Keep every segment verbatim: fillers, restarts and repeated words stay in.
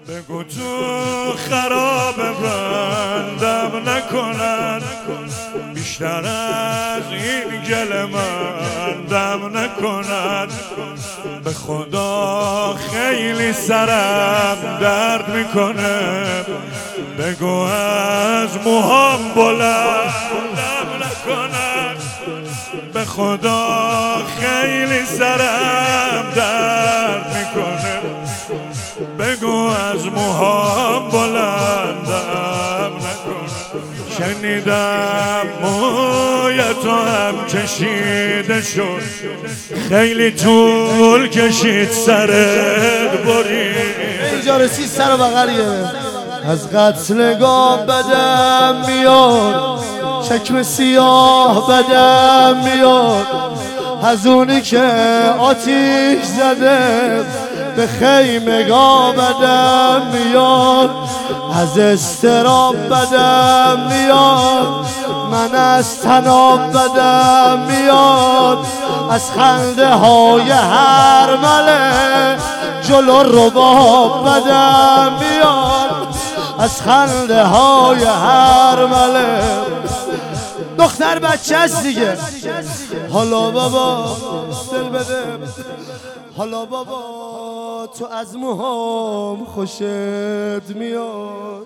بگو تو خراب بندم نکنن، بیشتر از این گل من دم نکنن. به خدا خیلی سرم درد میکنه، بگو از موهام بلندم نکنن. به خدا خیلی سرم درد میکنه، بگو از موهام بلندم نکنه. شنیدم موی تو هم کشیده شد، خیلی طول کشید سرت برید. اینجا رسید سر بغل گرفت. از قتل نگاه بدم میاد، چکم سیاه بدم میاد، از اونی که آتیش زده به خیمگاه بدم میاد. از استراب بدم میاد، من از تناب بدم میاد. از خنده های هر مله جلو رباب بدم میاد. از خنده های هر مله. دختر بچه هست دیگه. حالا بابا دل بده، حالا بابا تو از موهام خوشت میاد،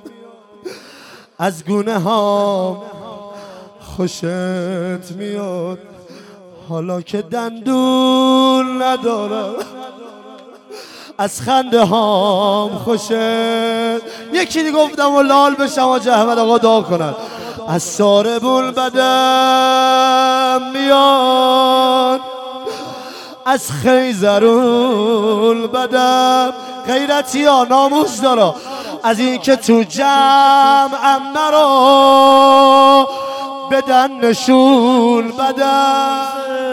از گونه هام خوشت میاد. حالا که دندون ندارم، از خنده هام خوشت. یکی دیگه گفتم و لال بشم حاج احمد آقا دعا کنن. از ساربون بدم میاد، از خیزرون بدم. غیرتی ها ناموس دارا، از این که تو جمعم نرا بدن نشون بدم.